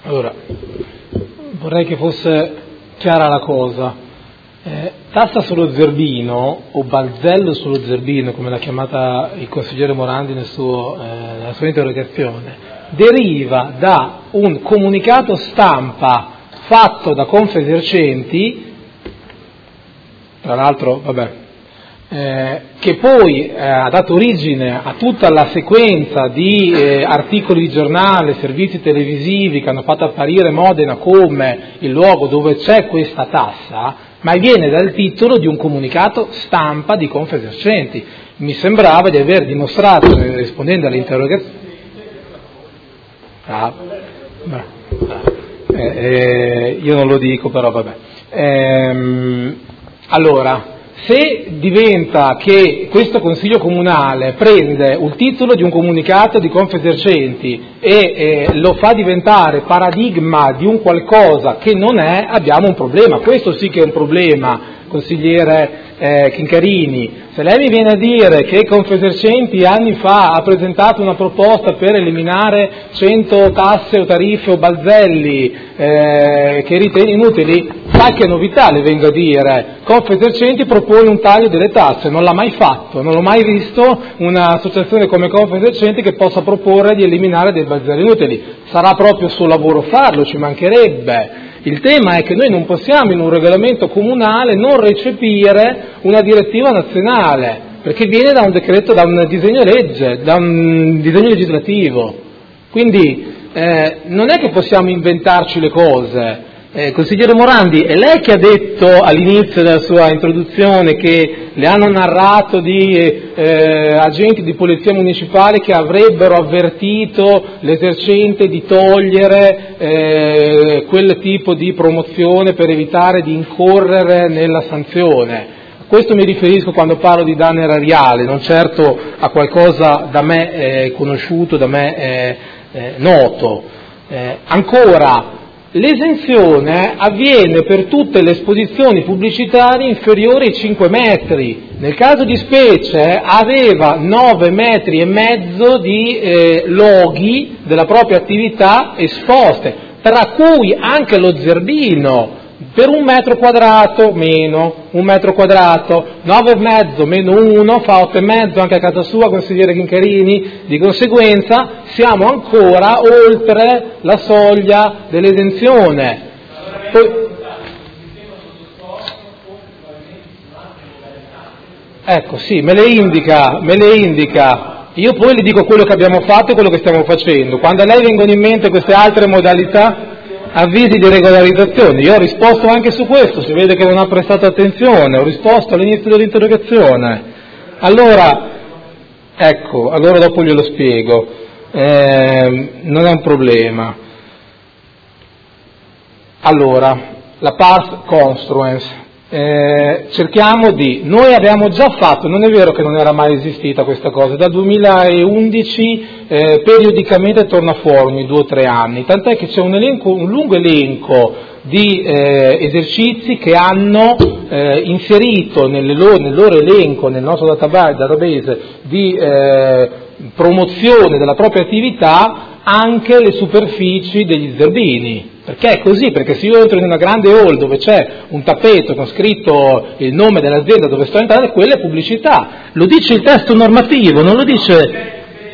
Allora, vorrei che fosse chiara la cosa. Tassa sullo zerbino, o balzello sullo zerbino, come l'ha chiamata il consigliere Morandi nella sua interrogazione, deriva da un comunicato stampa fatto da Confesercenti, tra l'altro, che poi ha dato origine a tutta la sequenza di articoli di giornale, servizi televisivi che hanno fatto apparire Modena come il luogo dove c'è questa tassa, ma viene dal titolo di un comunicato stampa di Confesercenti. Mi sembrava di aver dimostrato, rispondendo alle interrogazioni, io non lo dico, però vabbè. Allora, se diventa che questo Consiglio Comunale prende il titolo di un comunicato di Confesercenti e lo fa diventare paradigma di un qualcosa che non è, abbiamo un problema. Questo sì che è un problema, consigliere Chincarini. Se lei mi viene a dire che Confesercenti anni fa ha presentato una proposta per eliminare 100 tasse o tariffe o balzelli che ritiene inutili, qualche novità le vengo a dire. Confesercenti propone un taglio delle tasse, non l'ha mai fatto, non l'ho mai visto un'associazione come Confesercenti che possa proporre di eliminare dei balzelli inutili. Sarà proprio il suo lavoro farlo, ci mancherebbe. Il tema è che noi non possiamo in un regolamento comunale non recepire una direttiva nazionale, perché viene da un decreto, da un disegno legge, da un disegno legislativo. Quindi non è che possiamo inventarci le cose. Consigliere Morandi, è lei che ha detto all'inizio della sua introduzione che le hanno narrato di agenti di polizia municipale che avrebbero avvertito l'esercente di togliere quel tipo di promozione per evitare di incorrere nella sanzione. A questo mi riferisco quando parlo di danno erariale, non certo a qualcosa da me conosciuto, da me noto. Ancora, l'esenzione avviene per tutte le esposizioni pubblicitarie inferiori ai 5 metri. Nel caso di specie aveva 9,5 metri di loghi della propria attività esposte, tra cui anche lo zerbino, per 1 metro quadrato meno, 1 metro quadrato, 9,5 meno 1 fa 8,5 anche a casa sua, consigliere Chincarini, di conseguenza siamo ancora oltre la soglia dell'esenzione. Ecco, sì, me le indica. Io poi le dico quello che abbiamo fatto e quello che stiamo facendo. Quando a lei vengono in mente queste altre modalità, avvisi di regolarizzazione, io ho risposto anche su questo, si vede che non ha prestato attenzione, ho risposto all'inizio dell'interrogazione. Allora dopo glielo spiego, non è un problema. Allora, la pars construens. Noi abbiamo già fatto, non è vero che non era mai esistita questa cosa, dal 2011 periodicamente torna fuori ogni 2 o 3 anni, tant'è che c'è un lungo elenco di esercizi che hanno inserito nel loro elenco, nel nostro database di promozione della propria attività anche le superfici degli zerbini. Perché è così? Perché se io entro in una grande hall dove c'è un tappeto con scritto il nome dell'azienda dove sto entrando, quella è pubblicità. Lo dice il testo normativo, non lo dice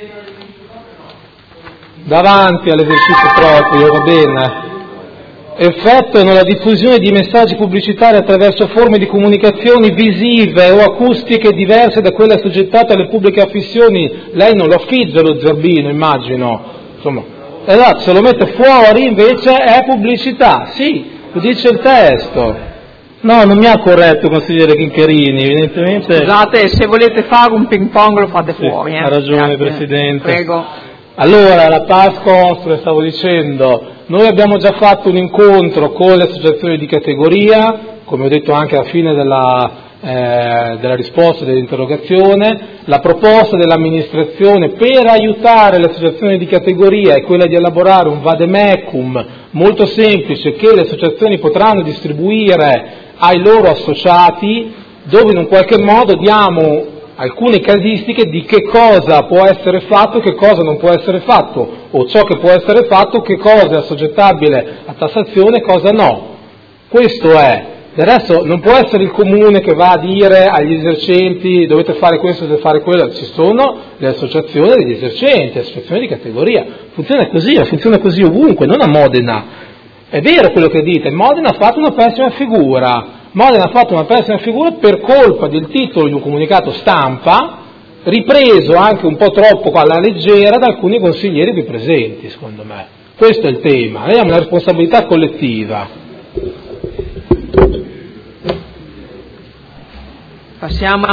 davanti all'esercizio proprio, va bene. Effettuano la diffusione di messaggi pubblicitari attraverso forme di comunicazioni visive o acustiche diverse da quelle assoggettate alle pubbliche affissioni. Lei non lo affigge lo zerbino, immagino. Insomma. Esatto, se lo mette fuori invece è pubblicità, sì, lo dice il testo. No, non mi ha corretto consigliere Chincarini, evidentemente. Scusate, se volete fare un ping pong lo fate fuori. Ha ragione, grazie. Presidente. Prego. Allora, la pars construens, stavo dicendo, noi abbiamo già fatto un incontro con le associazioni di categoria, come ho detto anche alla fine della risposta dell'interrogazione. La proposta dell'amministrazione per aiutare le associazioni di categoria è quella di elaborare un vademecum molto semplice che le associazioni potranno distribuire ai loro associati, dove in un qualche modo diamo alcune casistiche di che cosa può essere fatto, che cosa non può essere fatto, o ciò che può essere fatto, che cosa è assoggettabile a tassazione e cosa no. Questo è. Del resto non può essere il comune che va a dire agli esercenti dovete fare questo, dovete fare quello, ci sono le associazioni degli esercenti, associazioni di categoria, funziona così ovunque, non a Modena. È vero quello che dite, Modena ha fatto una pessima figura, per colpa del titolo di un comunicato stampa, ripreso anche un po' troppo alla leggera da alcuni consiglieri qui presenti, secondo me. Questo è il tema, noi abbiamo una responsabilità collettiva. Passiamo